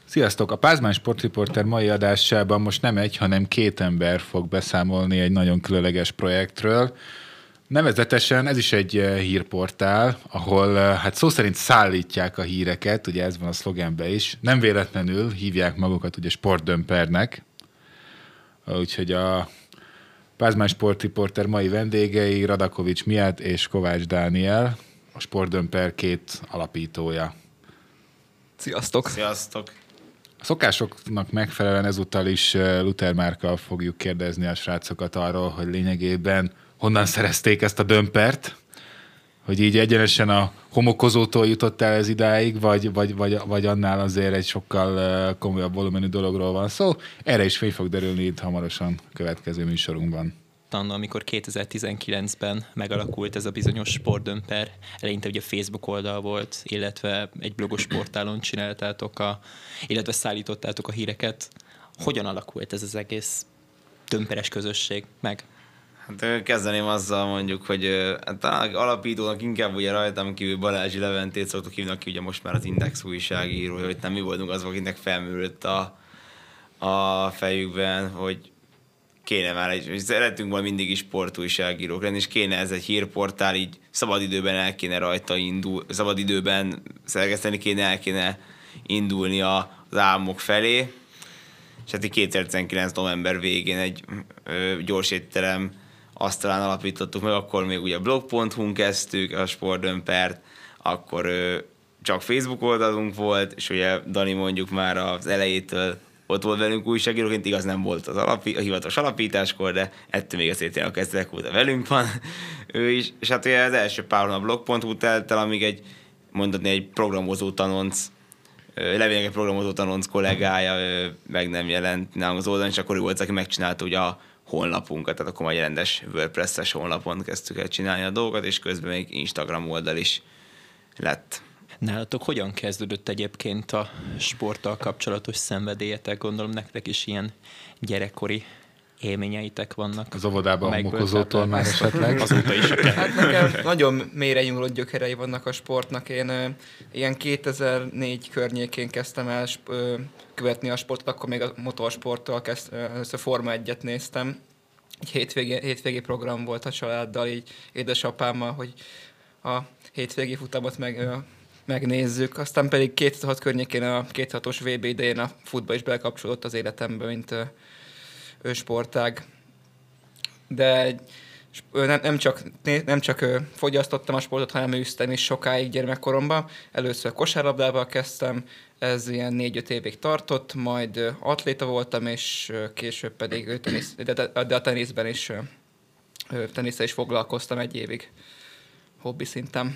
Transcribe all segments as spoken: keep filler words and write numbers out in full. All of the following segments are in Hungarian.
Sziasztok! A Pázmány Sportriporter mai adásában most nem egy, hanem két ember fog beszámolni egy nagyon különleges projektről. Nevezetesen ez is egy hírportál, ahol hát szó szerint szállítják a híreket, ugye ez van a szlogenben is. Nem véletlenül hívják magukat ugye Sportdömpernek, úgyhogy a Pázmány Sportriporter mai vendégei Radakovics Miát és Kovács Dániel, a Sportdömper két alapítója. Sziasztok! Sziasztok! A szokásoknak megfelelően ezúttal is Luther Márkkal fogjuk kérdezni a srácokat arról, hogy lényegében honnan szerezték ezt a dömpert, hogy így egyenesen a homokozótól jutott el ez idáig, vagy, vagy, vagy, vagy annál azért egy sokkal komolyabb volumenű dologról van szó. Erre is fény fog derülni itt hamarosan a következő műsorunkban. Anna, amikor kétezer-tizenkilencben megalakult ez a bizonyos Sportdömper, eleinte ugye Facebook oldal volt, illetve egy blogos portálon csináltátok, a, illetve szállítottátok a híreket. Hogyan alakult ez az egész dömperes közösség meg? Hát kezdeném azzal mondjuk, hogy hát talán alapítónak inkább ugye rajtam kívül Balázsi Leventét szoktuk hívni, aki ugye most már az Index újságírója, hogy nem mi voltunk azok, akinek felmerült a, a fejükben, hogy kéne már egy, hogy szeretünk majd mindig is sportújságírók lenni, és kéne ez egy hírportál, így szabadidőben el kéne rajta indul, szabadidőben szerkeszteni kéne, el kéne indulni az álmok felé. És hát így kétezer-tizenkilenc november végén egy ö, gyors étterem asztalán alapítottuk meg, akkor még ugye blog pont hu-n kezdtük a Sportdömpert, akkor ö, csak Facebook oldalunk volt, és ugye Dani mondjuk már az elejétől ott volt velünk újságíróként, igaz nem volt az alapi, a hivatalos alapításkor, de ettől még azért a kezdetek óta velünk van ő is. És hát ugye az első pár hónap blog pont hu telt el, amíg egy, mondhatni egy programozó tanonc, levélnek egy programozó tanonc kollégája meg nem jelent nálunk az oldalon, és akkor ő volt, aki megcsinálta ugye a honlapunkat, tehát akkor majd rendes WordPress-es honlapon kezdtük el csinálni a dolgokat, és közben még Instagram oldal is lett. Nálatok hogyan kezdődött egyébként a sporttal kapcsolatos szenvedélyetek? Gondolom nektek is ilyen gyerekkori élményeitek vannak. Az óvodában homokozótól már esetleg. Azóta is. Hát nekem nagyon mélyre nyúlott gyökerei vannak a sportnak. Én ö, ilyen kétezer-négy környékén kezdtem el ö, követni a sportot, akkor még a motorsporttal kezd, ö, először Forma egyet néztem. Egy hétvégi, hétvégi program volt a családdal, így édesapámmal, hogy a hétvégi futamot meg... Ö, megnézzük. Aztán pedig kétezer-hat környékén a kétezer-hatos vé bé idején a futball is belekapcsolódott az életembe, mint ö, sportág. De ö, nem, nem csak, nem csak ö, fogyasztottam a sportot, hanem űztem is sokáig gyermekkoromban. Először kosárlabdával kezdtem, ez ilyen négy-öt évig tartott, majd ö, atléta voltam, és ö, később pedig ö, tenisz, de, de, de a teniszben is, ö, teniszel is foglalkoztam egy évig hobbi szinten.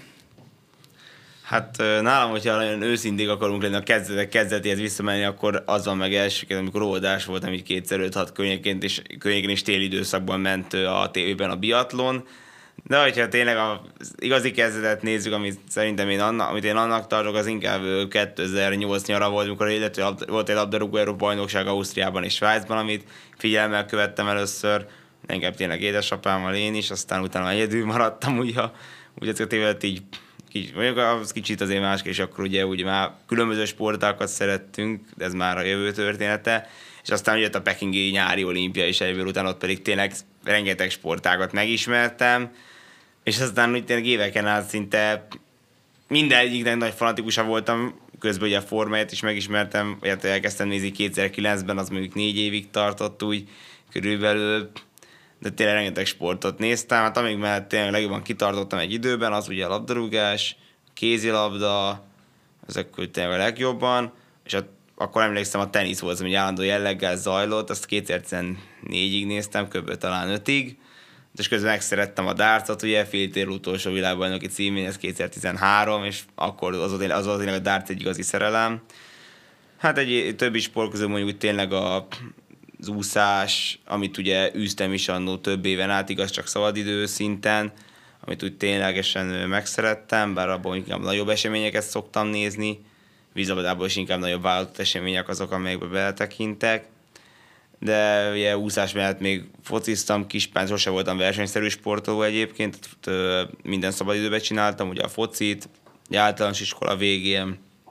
Hát nálam, hogyha nagyon őszinték akarunk lenni, a kezdetek kezdetéhez visszamenni, akkor az van meg elsőként, amikor óvodás voltam, így kétezer-öt-hat környékén, és környékén is téli időszakban ment a tévében a biatlon. De hogyha tényleg az igazi kezdetet nézzük, amit szerintem én annak, amit én annak tartok, az inkább kétezer-nyolc nyara volt, amikor illetve volt egy labdarúgó Európa bajnokság Ausztriában és Svájcban, amit figyelemmel követtem először, engem tényleg édesapámmal én is, aztán utána egyedül maradtam, úgy, ha, úgy ezt a tévedet így Kicsit, mondjuk az kicsit azért másik, és akkor ugye, ugye már különböző sportákat szerettünk, de ez már a jövő története, és aztán jött a pekingi nyári olimpia is egyből, utána ott pedig tényleg rengeteg sportágat megismertem, és aztán úgy tényleg éveken át szinte mindegyiknek nagy fanatikusa voltam, közben ugye a formáját is megismertem, vagy elkezdtem nézni kétezer-kilencben, az mondjuk négy évig tartott úgy körülbelül, de tényleg rengeteg sportot néztem, hát amíg mellett tényleg legjobban kitartottam egy időben, az ugye a labdarúgás, kézilabda, ezek hogy tényleg a legjobban, és a, akkor emlékszem, a tenisz volt, ami állandó jelleggel zajlott, azt kétezer-tizennégyig néztem, kb. Talán ötig, és közben megszerettem a dartsot, ugye féltér utolsó világbajnoki címén, ez kétezer-tizenhárom, és akkor az volt, az volt tényleg a darts egy igazi szerelem. Hát egy többi sport közül mondjuk tényleg a az úszás, amit ugye űztem is annó több éven át, igaz csak szabadidő szinten, amit úgy ténylegesen megszerettem, bár abban inkább nagyobb eseményeket szoktam nézni, vízilabdában is inkább nagyobb vállalatot események azok, amelyekbe beletekintek, de ugye úszás mellett még fociztam, kispán, sose voltam versenyszerű sportoló egyébként, minden szabadidőben csináltam, ugye a focit, általános iskola végén,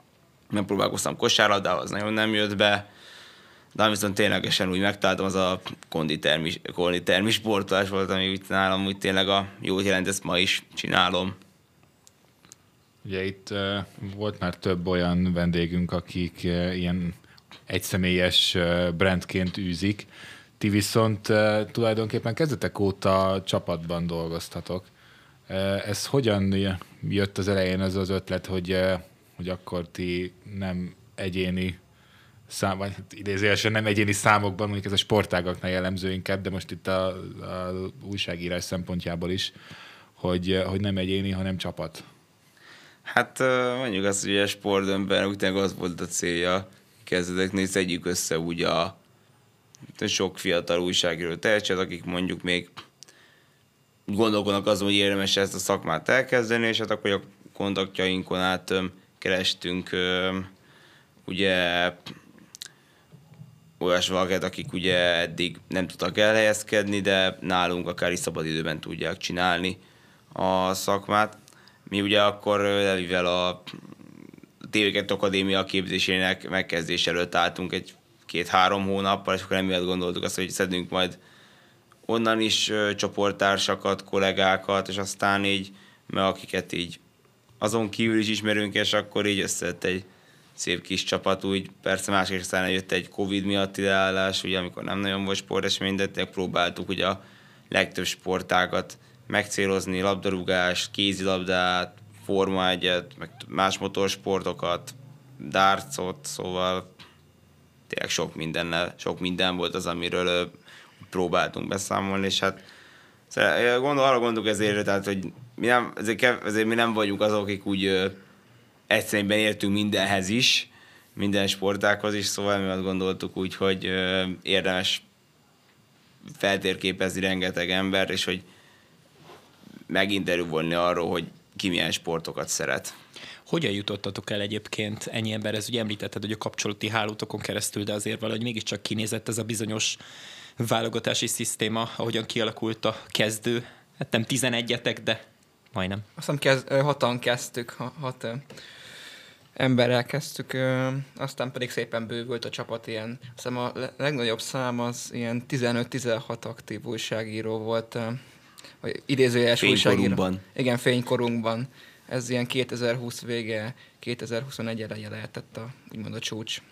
megpróbálkoztam kosárlabdával, az nagyon nem jött be, de viszont ténylegesen úgy megtaláltam, az a konditermi, konditermi sportolás volt, ami úgy nálam úgy tényleg a jót jelent, ezt ma is csinálom. Ugye itt uh, volt már több olyan vendégünk, akik uh, ilyen egyszemélyes uh, brandként űzik. Ti viszont uh, tulajdonképpen kezdetek óta csapatban dolgoztatok. Uh, ez hogyan jött az elején az az ötlet, hogy, uh, hogy akkor ti nem egyéni szám, vagy idézőjelesen nem egyéni számokban, mondjuk ez a sportágaknál jellemző inkább, de most itt a, a újságírás szempontjából is, hogy, hogy nem egyéni, hanem csapat. Hát mondjuk azt, hogy a sportdöntben utána az volt a célja kezdeteknél, szedjük össze úgy a sok fiatal újságíró tehetséget, akik mondjuk még gondolkodnak azon, hogy érdemes ezt a szakmát elkezdeni, és hát akkor a kontaktjainkon át kerestünk ugye olyas valaket, akik ugye eddig nem tudtak elhelyezkedni, de nálunk akár is szabadidőben tudják csinálni a szakmát. Mi ugye akkor mivel a té vé kettő Akadémia képzésének megkezdés előtt álltunk egy két-három hónappal, és akkor emiatt gondoltuk azt, hogy szedünk majd onnan is ö, csoporttársakat, kollégákat, és aztán így, mert akiket így azon kívül is ismerünk, és akkor így összejött egy szép kis csapat, úgy persze másik aztán jött egy Covid miatti leállás, ugye amikor nem nagyon volt sportesemény, de próbáltuk ugye a legtöbb sportágat megcélozni, labdarúgást, kézilabdát, Forma egyet, meg más motorsportokat, dartsot, szóval tényleg sok mindennel, sok minden volt az, amiről ö, próbáltunk beszámolni, és hát gondol, arra gondolok ezért, tehát, hogy mi nem, ezért, ezért mi nem vagyunk azok, akik úgy ö, egyszerűen értünk mindenhez is, minden sportákhoz is, szóval mi azt gondoltuk úgy, hogy ö, érdemes feltérképezni rengeteg ember, és hogy meginterjúvolni arról, hogy ki milyen sportokat szeret. Hogyan jutottatok el egyébként ennyi emberhez? Ugye említetted, hogy a kapcsolati hálótokon keresztül, de azért valahogy mégiscsak kinézett ez a bizonyos válogatási szisztéma, ahogyan kialakult a kezdő. Hát nem tizenegyetek, de majdnem. Azt hiszem kez, hatan kezdtük, hat emberrel kezdtük, aztán pedig szépen bővült a csapat, ilyen, azt hiszem a legnagyobb szám az ilyen tizenöt-tizenhat aktív újságíró volt, vagy idézőjeles újságíró. Igen, fénykorunkban. Ez ilyen kétezer-húsz vége, kétezer-huszonegy eleje lehetett a, úgymond a csúcs.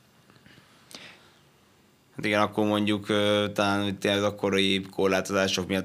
Hát igen, akkor mondjuk talán tényleg akkori korlátozások miatt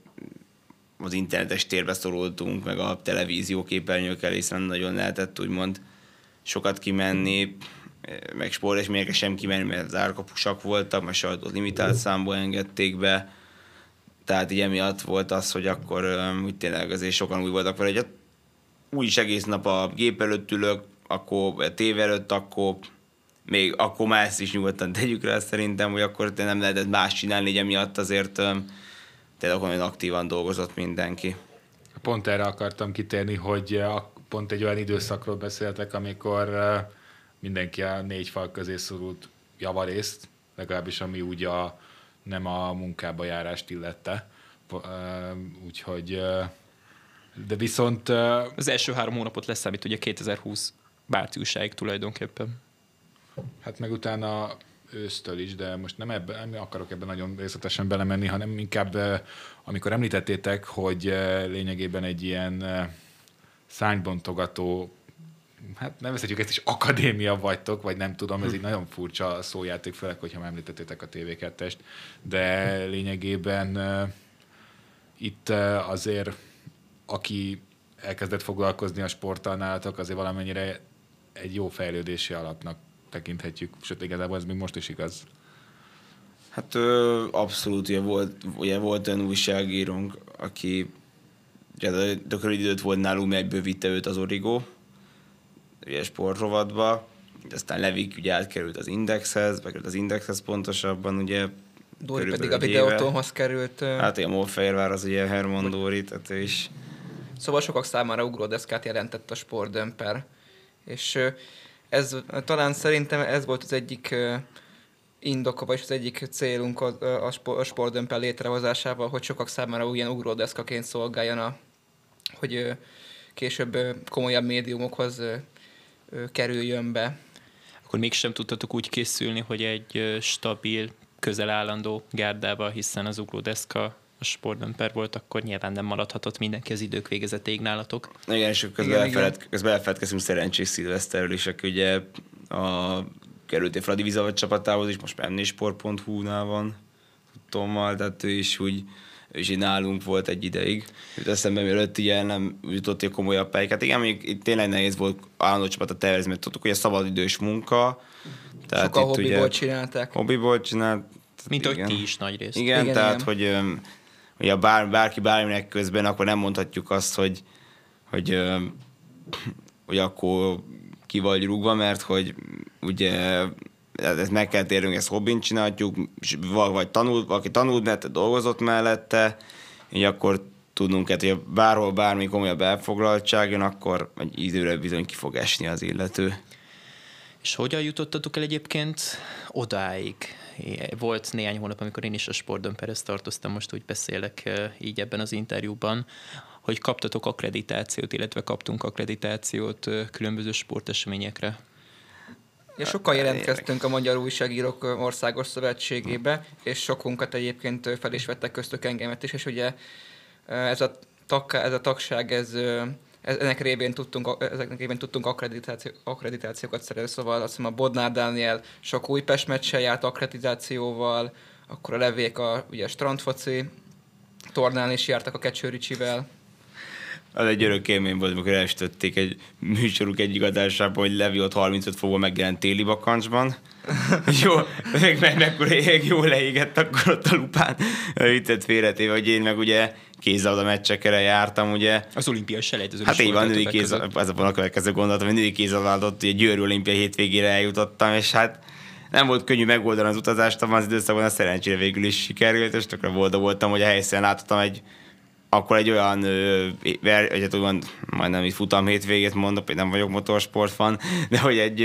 az internetes térbe szorultunk, meg a televízió képernyőkkel, hiszen nagyon lehetett úgymond sokat kimenni, meg sporteseményekre sem kimenni, mert zárkapusak voltak, mert sajtó limitált számból engedték be. Tehát így emiatt volt az, hogy akkor úgy tényleg azért sokan úgy voltak vele, hogy úgyis egész nap a gép előtt ülök, akkor a tévé előtt, akkor még akkor már ezt is nyugodtan tegyük rá szerintem, hogy akkor nem lehetett más csinálni, így emiatt azért tényleg olyan aktívan dolgozott mindenki. Pont erre akartam kitérni, hogy pont egy olyan időszakról beszéltek, amikor mindenki a négy fal közé szorult javarészt, legalábbis ami úgy a, nem a munkába járást illette. Úgyhogy, de viszont... Az első három hónapot leszámít ugye kétezer-húsz márciusáig tulajdonképpen. Hát meg utána ősztől is, de most nem, ebben, nem akarok ebben nagyon részletesen belemenni, hanem inkább amikor említettétek, hogy lényegében egy ilyen szárnybontogató, hát nevezhetjük ezt is akadémia vagytok, vagy nem tudom, ez egy nagyon furcsa szójáték, főleg, hogyha már említettétek a té vé kettest, de lényegében itt azért, aki elkezdett foglalkozni a sporttal nálatok, azért valamennyire egy jó fejlődési alapnak tekinthetjük, sőt igazából ez még most is igaz. Hát ö, abszolút, ugye volt, ugye volt olyan újságírónk, aki ugye tökör időt volt nálunk, mert bővítte őt az Origo, ugye sportrovatba, aztán Levik ugye átkerült az Indexhez, bekerült az Indexhez pontosabban, ugye. Dóri pedig a Videótonhoz került. Hát ugye Mófehérvár az ugye Herman Dóri, tehát ő is. Szóval sokak számára ugródeszkát jelentett a sportdömper. És ez talán szerintem ez volt az egyik indoka, vagy az egyik célunk a, a sportdömper létrehozásával, hogy sokak számára ilyen ugródeszkaként szolgáljon, a, hogy később komolyabb médiumokhoz ö, kerüljön be. Akkor mégsem tudtatok úgy készülni, hogy egy ö, stabil, közel állandó gárdával, hiszen az ugródeszka a sportdömper volt, akkor nyilván nem maradhatott mindenki az idők végezetéig nálatok. Igen, és közben, elfeled, közben elfeledkezünk Szerencsés Szilveszterről is, aki ugye a kerültél Fradi Vizavat csapatához is, most már em négy sport pont hu-nál van Tommal, tehát ő is úgy, ő is így nálunk volt egy ideig. Őt eszembe, mielőtt ilyen nem jutott egy komolyabb pályákat. Igen, még itt tényleg nehéz volt állandó csapatot tervezni, mert tudtuk, hogy a szabadidős munka. Tehát sokan hobbiból csinálták. Hobbiból csinált. Mint hogy ti is nagy részt. Igen, igen, tehát igen. hogy, hogy a bár, bárki bárminek közben, akkor nem mondhatjuk azt, hogy, hogy, hogy akkor ki vagy rúgva, mert hogy ugye ezt meg kell térnünk, ezt hobbin csináljuk, vagy tanult, valaki tanult, mert dolgozott mellette, így akkor tudnunk, hogy bárhol bármi komolyabb elfoglaltság jön, akkor egy időre bizony ki fog esni az illető. És hogyan jutottatok el egyébként odáig? Volt néhány hónap, amikor én is a sportdömperhez tartoztam, most úgy beszélek így ebben az interjúban, hogy kaptatok akkreditációt, illetve kaptunk akkreditációt különböző sporteseményekre. Ja, sokan jelentkeztünk a Magyar Újságírók Országos Szövetségébe, és sokunkat egyébként fel is vettek, köztük engemet is, és ugye ez a, tag, ez a tagság, ez, ez, ennek révén tudtunk, ezeknek révén tudtunk akkreditáció, akkreditációkat szerezni, szóval azt hiszem a Bodnár Dániel sok Újpest meccsel járt akkreditációval, akkor a Levék a ugye, strandfoci tornán is jártak a Kecsőricsivel. Az egy örök élmény volt, amikor elsütötték egy műsoruk egyik adásában, hogy Levi ott harmincöt fokban megjelent téli bakancsban. Jó, meg, meg, meg jól leégett akkor ott a lupán, viccet félretéve, hogy én meg ugye kézzelabda meccsekre jártam, ugye. Az olimpiai selejtezőn hát így van, női kézzelabda, ez a következő gondolatom, hogy női kézzelabdát ugye Győri olimpia hétvégére eljutottam, és hát nem volt könnyű megoldani az utazást, abban az időszakban a szerencsére végül is sikerült, és tökre boldog voltam, hogy a helyszínen láthattam egy akkor egy olyan, ver, egy, olyan majdnem itt futam hétvégét mondok, hogy nem vagyok motorsportfan, de hogy egy,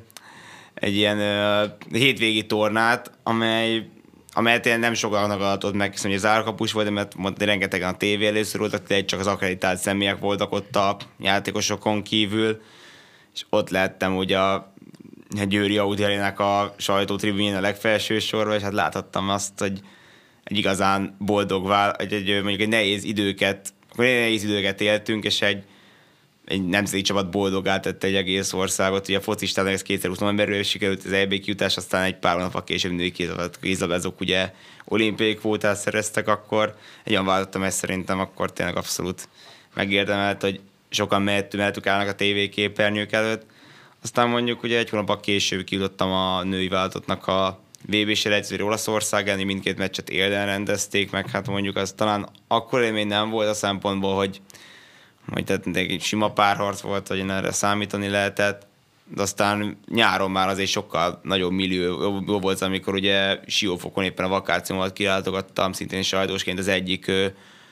egy ilyen hétvégi tornát, amely, amelyet én nem sokaknak adott meg, hiszen hogy zárkapus volt, mert mondta, rengetegen a tévé először voltak, de csak az akkreditált személyek voltak ott a játékosokon kívül, és ott lettem ugye a Győri Audi Arénának a sajtótribünjén a legfelső sorban, és hát láthattam azt, hogy egy igazán boldog vál, egy, egy, mondjuk egy nehéz időket, akkor egy nehéz időket éltünk, és egy, egy nemzeti csapat boldoggá tette egy egész országot. Ugye a focistának ez kétezer-húsz belül sikerült az é bé kijutás, aztán egy pár hónap később női kézilabdázók ugye olimpiai kvótát szereztek, akkor egy olyan váltottam, ezt szerintem akkor tényleg abszolút megérdemelt, hogy sokan mehetünk, mehetünk állnak a tévéképernyők előtt. Aztán mondjuk ugye egy hónap később kijutottam a női váltottnak a vé bé selejtezőre Olaszország elleni, mindkét meccset élden rendezték, meg hát mondjuk az talán akkor élmény nem volt a szempontból, hogy, hogy tehát egy sima párharc volt, hogy erre számítani lehetett, de aztán nyáron már azért sokkal nagyobb millió jó volt, amikor ugye Siófokon éppen a vakációmat kilátogattam, szintén sajtósként az egyik ö,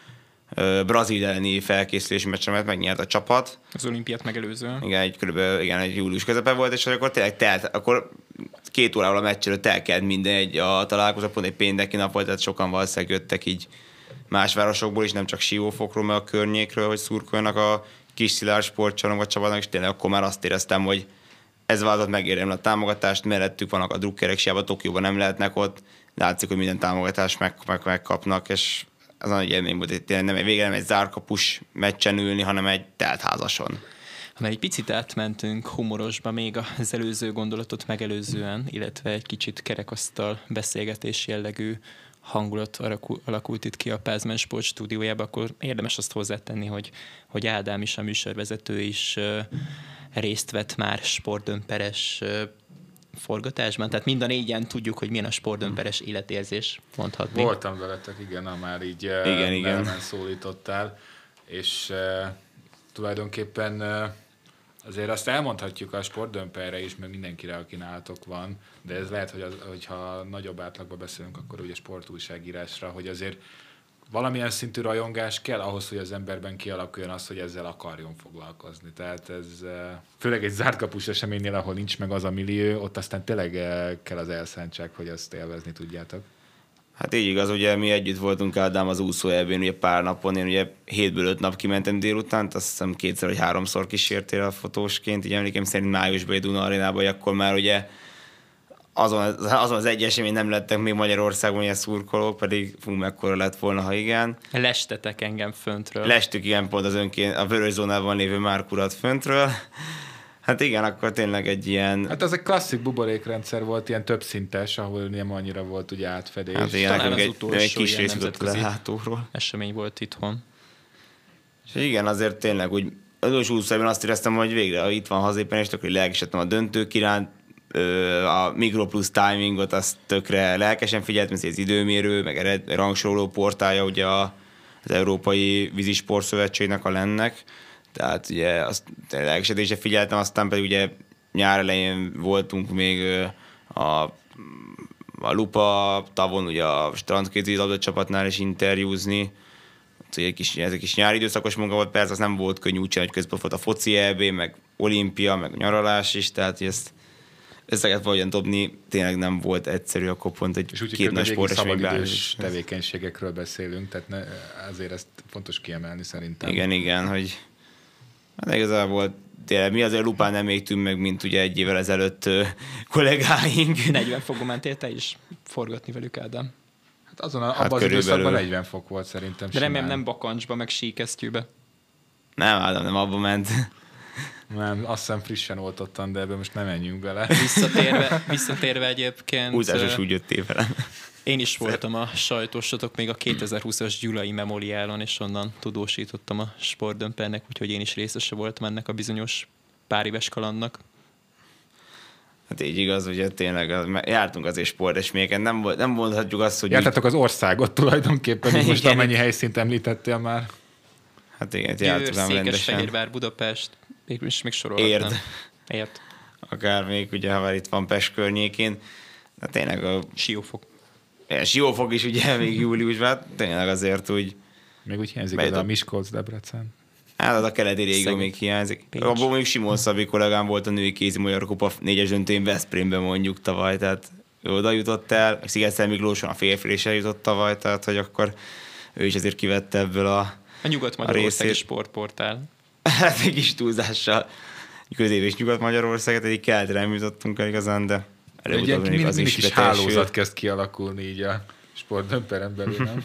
ö, brazil elleni felkészülési meccsemet megnyert a csapat. Az olimpiát megelőzően. Igen, egy körülbelül igen, egy július közepe volt, és akkor tényleg telt, akkor két órával a meccs előtt elkelt minden egy a találkozó, pont egy pénteki nap volt, tehát sokan valószínűleg jöttek így más városokból is, nem csak Siófokról, meg a környékről, hogy szurkoljanak a Kis Szilárd sportcsarnok csapatnak, és tényleg akkor már azt éreztem, hogy ez vállalt megérdemli a támogatást, mellettük vannak a drukkerek, Siába, Tokióban nem lehetnek ott, látszik, hogy minden támogatást meg, meg, megkapnak, és az nagy élmény volt, tényleg nem, végre nem egy zárkapus meccsen ülni, hanem egy teltházason. Mert egy picit átmentünk humorosba még az előző gondolatot megelőzően, illetve egy kicsit kerekasztal beszélgetés jellegű hangulat alakult itt ki a Pázmány Sport stúdiójában, akkor érdemes azt hozzátenni, hogy, hogy Ádám is, a műsorvezető is uh, részt vett már sportdömperes uh, forgatásban, tehát mind a négyen tudjuk, hogy milyen a sportdömperes életérzés, mondhatni. Voltam veletek, igen, ha már így igen, igen. szólítottál, és uh, tulajdonképpen uh, azért azt elmondhatjuk a sportdömperre is, meg mindenkire, aki nálatok van, de ez lehet, hogy az, hogyha nagyobb átlagban beszélünk, akkor ugye sportújságírásra, hogy azért valamilyen szintű rajongás kell ahhoz, hogy az emberben kialakuljon az, hogy ezzel akarjon foglalkozni. Tehát ez főleg egy zártkapus eseménynél, ahol nincs meg az a millió, ott aztán tényleg kell az elszántság, hogy ezt élvezni tudjátok. Hát így igaz, ugye mi együtt voltunk Ádám az úszó é bén ugye pár napon, én ugye hétből öt nap kimentem délután, azt hiszem kétszer vagy háromszor kísértél a fotósként, így emlékem szerint májusban egy Duna arénában, hogy akkor már ugye azon, azon az egy esemény nem lettek még Magyarországon ilyen szurkolók, pedig fú, mekkora lett volna, ha igen. Lestetek engem föntről. Lestük igen, pont az önként, a vörös zónában lévő Márk urat föntről. Hát igen, akkor tényleg egy ilyen... Hát az egy klasszik buborékrendszer volt, ilyen többszintes, ahol nem annyira volt ugye átfedés. Hát igen, Talán az egy, utolsó egy kis ilyen rész jutott le nemzetközi hátulról. esemény volt itthon. És igen, azért tényleg úgy az utolsó úszóban azt éreztem, hogy végre itt van hazépen, és tökre lelkesedtem a döntők iránt, a Mikro Plus timingot azt tökre lelkesen figyeltem, ez az időmérő, meg ered, rangsoroló portálja ugye a, az Európai Vízisport Szövetségnek, a lennek, tehát ugye azt lelkesedésre figyeltem, aztán pedig ugye nyár elején voltunk még a, a Lupa tavon, ugye a strandkézi labdacsapatnál is interjúzni, egy kis, ez egy kis nyári időszakos munka volt, persze az nem volt könnyű, úgy csinálni, hogy közben volt a foci é bé, meg olimpia, meg nyaralás is, tehát hogy ezt ezeket valahogyan dobni tényleg nem volt egyszerű, akkor pont egy és úgy, két nagy sporteseményben. szabadidős tevékenységekről beszélünk, tehát ne, azért ezt fontos kiemelni szerintem. Igen, igen, hogy hát igazából tényleg mi azért Lupán nem égtünk meg, mint ugye egy évvel ezelőtt ö, kollégáink. negyven fokon mentél te is forgatni velük, Ádám. Hát azon a, Hát abban az körülbelül. időszakban negyven fok volt szerintem. De remélem simán. nem bakancsba, meg síkesztyűbe. Nem, Ádám, nem abba ment. Nem, azt hiszem frissen oltottam, de ebbe most nem menjünk bele. Visszatérve, visszatérve egyébként... Úzásos ö, úgy jöttél velem. Én is voltam a sajtósotok még a kétezer-húszas Gyulai Memoriálon, és onnan tudósítottam a sportdömpernek, úgyhogy én is részese voltam ennek a bizonyos pár éves kalandnak. Hát így igaz, ugye tényleg az, jártunk azért sporteseményeken, nem, volt- nem mondhatjuk azt, hogy... Jártatok az országot tulajdonképpen, így most Igen. amennyi helyszínt említettél már. Hát igen, Győr, jártunk ám rendesen. Székesfehérvár, Budapest, és még sorolhatnám. Érd. Érd. Akár még ugye, ha már itt van Pest környékén. De tényleg a Siófok. Siófok is ugye még júliusban, hát tényleg azért úgy... Még úgy hiányzik Bejutott- az a Miskolc, Debrecen. Hát az a keleti régió Szegény. még hiányzik. Pécs. Abból mondjuk Simon Szabi kollégám volt a női kézi magyar kupa négyes döntőn Veszprémben mondjuk tavaly, tehát ő oda jutott el, Sziget-Szel Miklóson a férfi is eljutott tavaly, tehát hogy akkor ő is azért kivette ebből a, A Nyugat-Magyarországi részét. Sportportál. hát egy kis túlzással közép- és Nyugat-Magyarországot, egyik keletre nem jutottunk el igazán, de Egy előbb-utóbb ilyen még mini, az mini is kis beteljesül. hálózat kezd kialakulni így a sportdömperen belül, nem?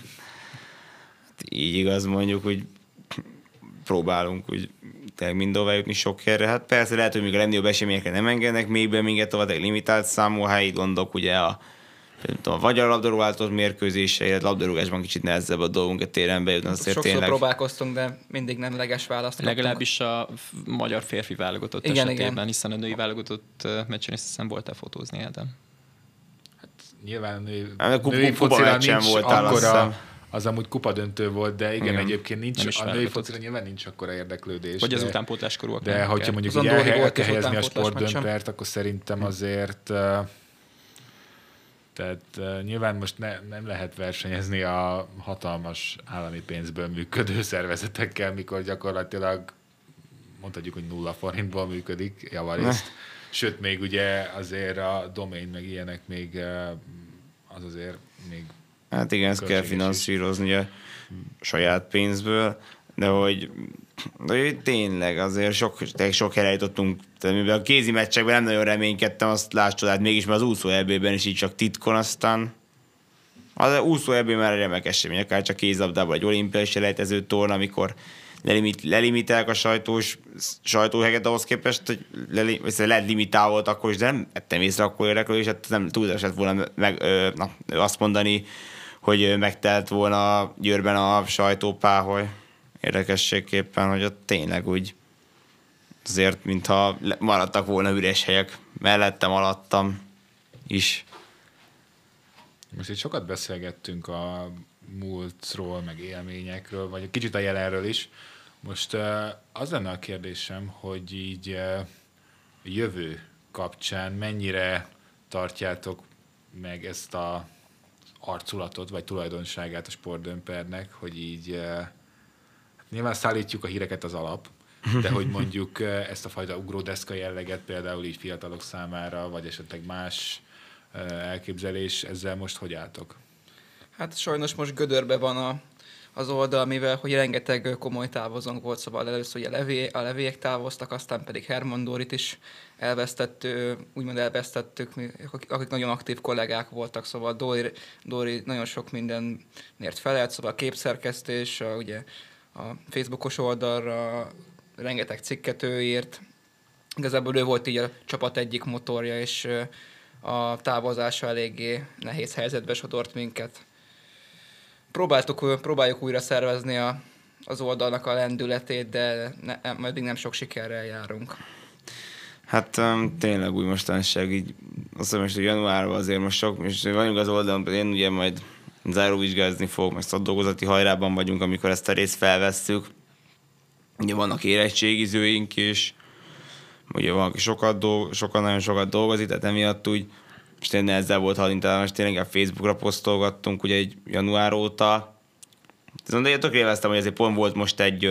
Így igaz, mondjuk, hogy próbálunk úgy tényleg mindenhová jutni sok helyre. Hát persze lehet, hogy még a legnagyobb eseményekre nem engednek még be minket tovább, egy limitált számú helyi gondok, ugye a, a magyar labdarúgó váltott mérkőzése, illetve labdarúgásban kicsit nehezebb a dolgunk a téren bejutni, azért Sokszor tényleg. próbálkoztunk, de mindig nem leges választ kaptunk. Legalábbis a f- magyar férfi válogatott Igen, esetében, igen. hiszen a női válogatott ö, meccsen is hiszem voltál fotózni, Ádám. Nyilván a nő, Hát a kupa- női kupa focira meccsen nincs voltál, azt akkora, hiszem. az amúgy kupadöntő volt, de igen, Igen. egyébként nincs, Nem is a női válogatott. focira nyilván nincs akkora érdeklődés. Vagy az de, utánpótláskorúak. De nem hogyha kell. mondjuk Azon így Dóri el, el volt kell is helyezni a utánpótlás meccsen. sportdömpert, akkor szerintem azért uh, tehát uh, nyilván most ne, nem lehet versenyezni a hatalmas állami pénzből működő szervezetekkel, mikor gyakorlatilag mondhatjuk, hogy nulla forintból működik javarészt. Sőt, még ugye azért a domain meg ilyenek még uh, az azért még Hát igen, ezt kell Költséges is. finanszírozni a saját pénzből, de hogy, de hogy tényleg azért sok, tényleg sok helyre jutottunk, tehát mivel a kézi meccsekben nem nagyon reménykedtem, azt láss csodát, mégis már az úszó é bében is így csak titkon, aztán az úszó é bé már egy remek esemény, akár csak kézlabdában egy olimpiai selejtező torna, amikor lelimit, lelimiták a sajtós sajtóhelyeket ahhoz képest, hogy leli, lehet limitál volt akkor is, de nem ettem észre akkor érdeklődés, hát nem túlzás lett volna meg, ö, na, azt mondani, hogy megtelt volna Győrben a sajtópáholy érdekességképpen, hogy ott tényleg úgy azért, mintha maradtak volna üres helyek mellettem, alattam is. Most itt sokat beszélgettünk a múltról, meg élményekről, vagy kicsit a jelenről is. Most uh, az lenne a kérdésem, hogy így uh, jövő kapcsán mennyire tartjátok meg ezt a arculatot, vagy tulajdonságát a sportdömpernek, hogy így uh, nyilván szállítjuk a híreket az alap, de hogy mondjuk uh, ezt a fajta ugródeszka jelleget például így fiatalok számára, vagy esetleg más uh, elképzelés, ezzel most hogy álltok? Hát sajnos most gödörbe van a, az oldal, mivel hogy rengeteg komoly távozónk volt, szóval először ugye levé, a levélyek távoztak, aztán pedig Herman Dorit is elvesztettük, úgymond elvesztettük, akik nagyon aktív kollégák voltak, szóval Dori, Dori nagyon sok mindenért felelt, szóval a képszerkesztés, a, ugye a Facebookos oldalra rengeteg cikket ő írt. Igazából ő volt így a csapat egyik motorja, és a távozása eléggé nehéz helyzetbe sodort minket. Próbáltuk, próbáljuk újra szervezni a, az oldalnak a lendületét, de ne, eddig nem sok sikerrel járunk. Hát um, tényleg új mostanság, így azt hiszem, hogy januárban azért most sok, és vagyunk az oldalon, én ugye majd záróvizsgázni fogok, meg szakdolgozati hajrában vagyunk, amikor ezt a részt felvesszük. Ugye vannak érettségizőink is, ugye van, aki sokat dolg, sokan nagyon sokat dolgozik, tehát emiatt úgy, és tényleg ezzel volt hadintálás, most tényleg a Facebookra posztolgattunk ugye egy január óta. De én tök élveztem, hogy azért pont volt most egy,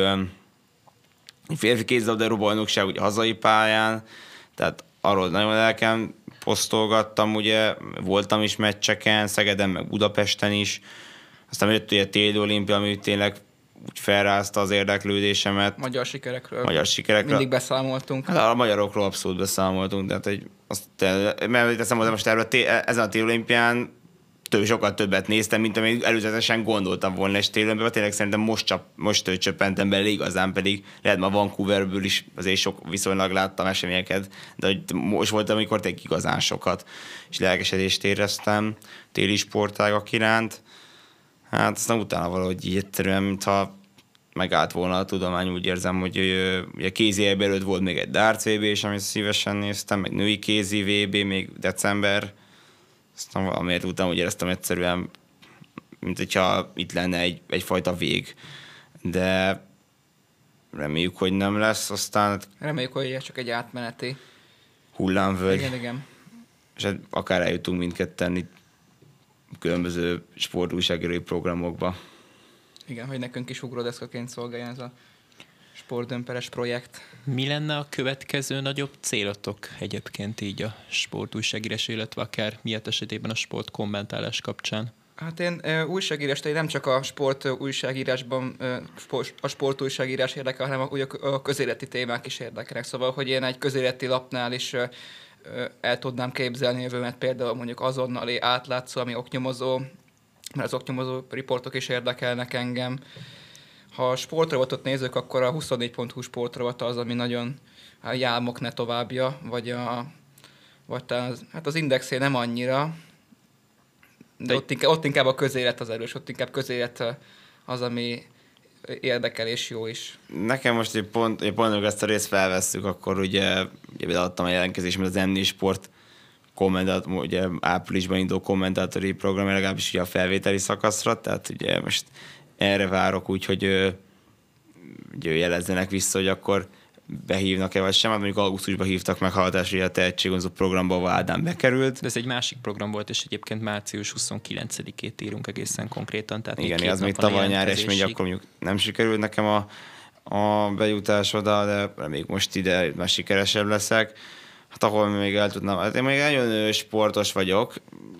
egy férfi kézilabdáró bajnokság ugye hazai pályán, tehát arról nagyon lelkem posztolgattam, ugye voltam is meccseken, Szegeden, meg Budapesten is. Aztán jött ugye a téli olimpia, ami tényleg úgy felrázta az érdeklődésemet. Magyar sikerekről. Magyar sikerekről. Mindig beszámoltunk. Hát a magyarokról abszolút beszámoltunk, tehát egy, azt, mert teszem hozzá most erről, ezen a téli olimpián több, sokkal többet néztem, mint amit előzetesen gondoltam volna, és téli olimpiában tényleg szerintem most, csap, most csöppentem bele igazán, pedig lehet ma Vancouverből is azért sok viszonylag láttam eseményeket, de hogy most voltam, amikor tényleg igazán sokat, és lelkesedést éreztem téli sportágak iránt. Hát aztán utána valahogy így egyszerűen, mintha megállt volna a tudomány, úgy érzem, hogy ugye kézi előtt volt még egy darts vé bé is, amit szívesen néztem, meg női kézi vé bé még december, aztán valamiért utána úgy éreztem egyszerűen, mint hogyha itt lenne egy, egyfajta vég, de reméljük, hogy nem lesz, aztán Reméljük, hogy csak egy átmeneti hullámvölgy, Igen, igen. és hát akár eljutunk mindketten itt különböző sportújságírói programokba. Igen, hogy nekünk is ugródeszkaként szolgáljon ez a sportdömperes projekt. Mi lenne a következő nagyobb célotok egyébként így a sportújságírás, illetve akár miatt esetében a sport kommentálás kapcsán? Hát én e, újságírás, tehát nem csak a sport újságírásban e, a sportújságírás érdekel, hanem a, a közéleti témák is érdekelnek. Szóval, hogy én egy közéleti lapnál is e, el tudnám képzelni jövőmet, például mondjuk azonnali átlátszó, ami oknyomozó, mert az oknyomozó riportok is érdekelnek engem. Ha a sportrovatot nézzük, akkor a huszonnégy pont hu sportrovata az, ami nagyon a Jálmok ne továbbja, vagy, a, vagy az, hát az Indexé nem annyira, de ott inkább, ott inkább a közélet az erős, ott inkább közélet az, ami érdekel és jó is. Nekem most egy pont, egy pont, amikor ezt a részt felvesszük, akkor ugye, ugye beadtam a jelentkezést, mert az em négy Sport kommentátor, ugye áprilisban indul kommentátori program, legalábbis ugye a felvételi szakaszra, tehát ugye most erre várok úgy, hogy ugye jelezzenek vissza, hogy akkor behívnak-e vagy sem, hát mondjuk augusztusban hívtak meg hallgatásra, hogy a tehetséggonzó programba, ahol Ádám bekerült. De ez egy másik program volt, és egyébként március huszonkilencedikét írunk egészen konkrétan. Tehát igen, az még tavaly nyár, és még akkor mondjuk nem sikerült nekem a, a bejutás oda, de még most ide már sikeresebb leszek. Hát ahol még el tudnám, hát én még nagyon sportos vagyok,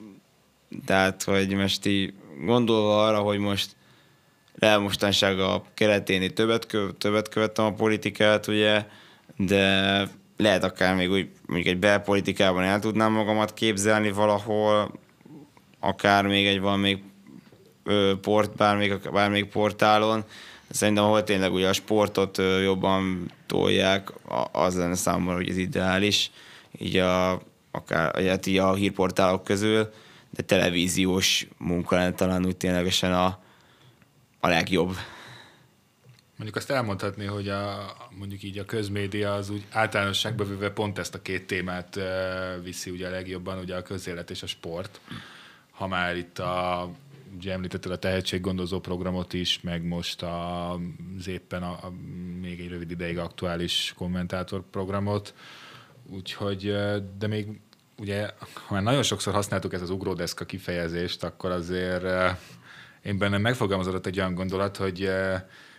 tehát hogy most így gondolva arra, hogy most le mostanság a kereténél többet, kö, többet követtem a politikát, ugye, de lehet akár még úgy, mondjuk egy belpolitikában el tudnám magamat képzelni valahol, akár még egy valamelyik ö, port, bármelyik, bármelyik portálon. Szerintem, ahol tényleg ugye a sportot ö, jobban tolják, az lenne számomra, hogy ez ideális, így a, akár hát így a hírportálok közül, de televíziós munka lenne talán úgy ténylegesen a a legjobb. Mondjuk azt elmondhatni, hogy a, mondjuk így a közmédia az úgy általánosságban véve pont ezt a két témát uh, viszi ugye a legjobban, ugye a közélet és a sport. Ha már itt a, ugye említetted a tehetséggondozó programot is, meg most a, az éppen a, a, még egy rövid ideig aktuális kommentátor programot. Úgyhogy, de még ugye, ha már nagyon sokszor használtuk ezt az ugródeszka kifejezést, akkor azért uh, én bennem megfogalmazódott egy olyan gondolat, hogy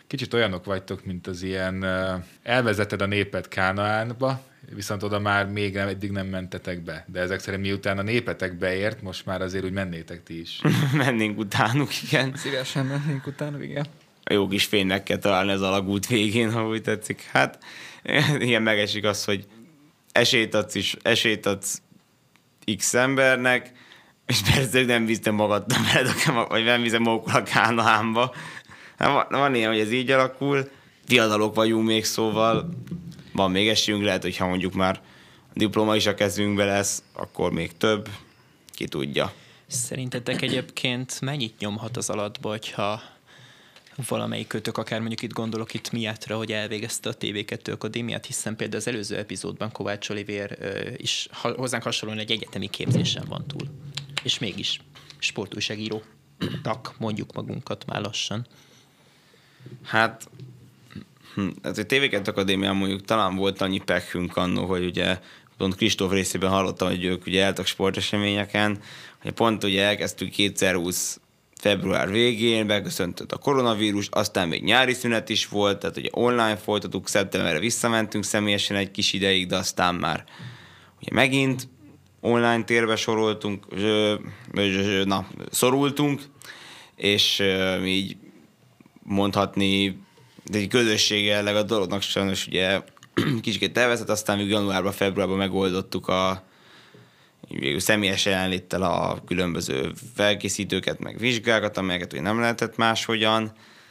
kicsit olyanok vagytok, mint az ilyen elvezeted a népet Kánaánba, viszont oda már még nem, eddig nem mentetek be. De ezek szerint miután a népetek beért, most már azért úgy mennétek ti is. Mennénk utánuk, igen. Szívesen mennénk utána, igen. A jó kis fénynek kell találni az alagút végén, ha úgy tetszik. Hát ilyen megesik az, hogy esélyt adsz is, esélyt adsz X embernek, és persze nem bíztem magadtam veled, vagy nem bízem magukkal a Kánaánba. Hát van, van ilyen, hogy ez így alakul. Fiatalok vagyunk még, szóval van még esélyünk, lehet, hogyha mondjuk már a diploma is a kezünkbe lesz, akkor még több, ki tudja. Szerintetek egyébként mennyit nyomhat az alatba, hogyha valamelyik kötök, akár mondjuk itt gondolok itt Miátra, hogy elvégezte a té vé kettő Akadémiát, hiszen például az előző epizódban Kovács Olivér is hozzánk hasonlóan egy egyetemi képzésen van túl. És mégis sportújságírónak mondjuk magunkat már lassan. Hát, hm, hát a té vé kettő Akadémián mondjuk talán volt annyi pekünk annó, hogy ugye pont Kristóf részében hallottam, hogy ők ugye eltek sporteseményeken, hogy pont ugye elkezdtük kétezer-húsz február végén, beköszöntött a koronavírus, aztán még nyári szünet is volt, tehát ugye online folytattuk, szeptemberre visszamentünk személyesen egy kis ideig, de aztán már ugye megint online térbe soroltunk, na, szorultunk, és így mondhatni, de egy közösség jelleg a dolognak sajnos ugye kicsit elveszett, aztán még januárban, februárban megoldottuk a végül személyes jelenléttel a különböző felkészítőket, meg vizsgákat, amelyeket ugye nem lehetett máshogyan.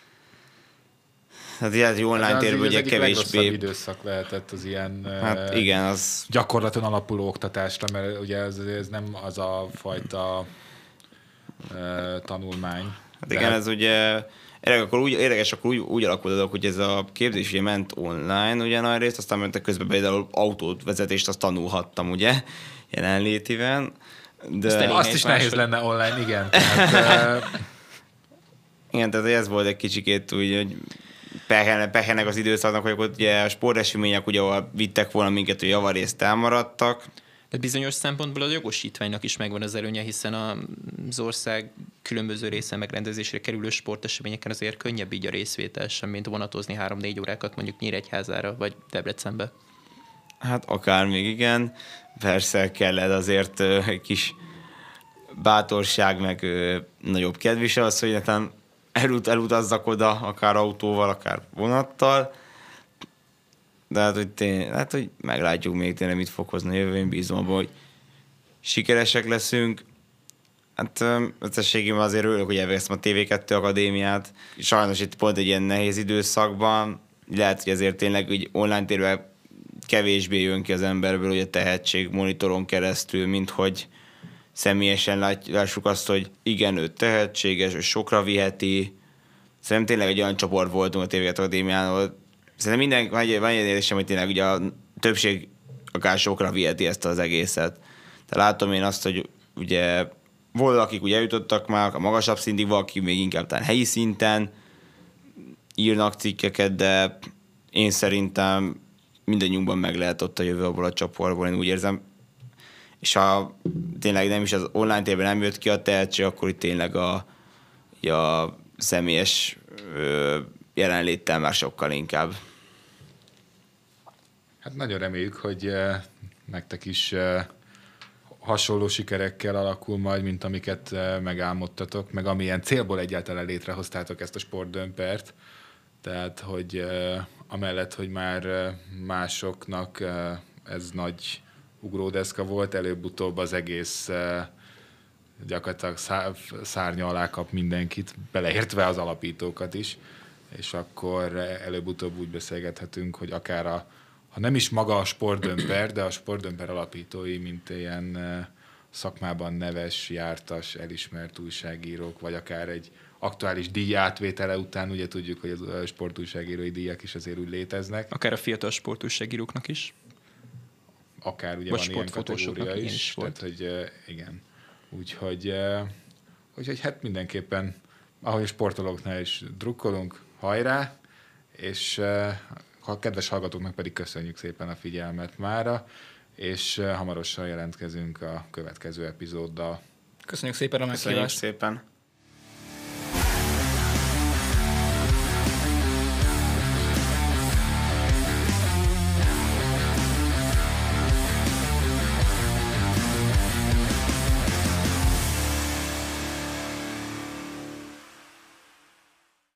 Hát ilyen egy online térből ugye kevésbé... Az időszak lehetett az ilyen hát igen, az... gyakorlaton alapuló oktatásra, mert ugye ez, ez nem az a fajta uh, tanulmány. Hát igen, hát... ez ugye... Érdekes, akkor úgy, érdekes, akkor úgy, úgy alakult, hogy ez a képzés ugye ment online ugye nagy részt, aztán mentek közben például autót vezetést, azt tanulhattam ugye jelenlétiben. De azt, azt is nehéz másod... lenne online, igen. Tehát, uh... igen, tehát ez volt egy kicsikét úgy, hogy pehenek az időszaknak, hogy akkor ugye a sportesemények, ugye, ahol vittek volna minket, hogy javarészt elmaradtak. De bizonyos szempontból a jogosítványnak is megvan az előnye, hiszen az ország különböző része megrendezésre kerülő sporteseményeken azért könnyebb így a részvétel sem, mint vonatozni három-négy órákat mondjuk Nyíregyházára vagy Debrecenbe. Hát akár még igen. Persze kellett azért egy kis bátorság, meg nagyobb kedvis az, hogy elut- elutazzak oda, akár autóval, akár vonattal. De hát, hogy, tény, hát, hogy meglátjuk még tényleg, mit fog hozni a jövő. Én bízom abban, hogy sikeresek leszünk. Hát összességében azért örülök, hogy elvégeztem a té vé kettő Akadémiát. Sajnos itt pont egy ilyen nehéz időszakban. Lehet, hogy azért tényleg úgy online térben kevésbé jön ki az emberből, hogy a tehetség monitoron keresztül, mint hogy személyesen lássuk azt, hogy igen, ő tehetséges, ő sokra viheti. Szerintem tényleg egy olyan csoport voltunk a té vé kettő Akadémián, szerintem minden, van egy, van egy érzésem, hogy tényleg ugye a többség akár sokra viheti ezt az egészet. Tehát látom én azt, hogy ugye valakik ugye eljutottak már a magasabb szintig, valaki még inkább talán helyi szinten írnak cikkeket, de én szerintem mindannyiunkban meg lehet ott a jövő abból a csoportból, én úgy érzem. És ha tényleg nem is az online térben nem jött ki a tehetség, akkor itt tényleg a, a személyes ö, jelenléttel már sokkal inkább. Hát nagyon reméljük, hogy uh, nektek is uh, hasonló sikerekkel alakul majd, mint amiket uh, megálmodtatok, meg amilyen célból egyáltalán létrehoztátok ezt a sportdömpert. Tehát, hogy uh, amellett, hogy már uh, másoknak uh, ez nagy ugródeszka volt, előbb-utóbb az egész uh, gyakorlatilag szárnya alá kap mindenkit, beleértve az alapítókat is, és akkor előbb-utóbb úgy beszélgethetünk, hogy akár a, ha nem is maga a sportdömper, de a sportdömper alapítói, mint ilyen szakmában neves, jártas, elismert újságírók, vagy akár egy aktuális díj átvétele után, ugye tudjuk, hogy a sportújságírói díjak is azért úgy léteznek. Akár a fiatal sportújságíróknak is. Akár ugye vagy van ilyen kategória is, is tehát hogy igen. Úgyhogy, úgyhogy hát mindenképpen, ahogy a sportolóknál is drukkolunk, hajrá, és a kedves hallgatóknak pedig köszönjük szépen a figyelmet mára, és hamarosan jelentkezünk a következő epizóddal. Köszönjük szépen a meghívást. Köszönjük szépen.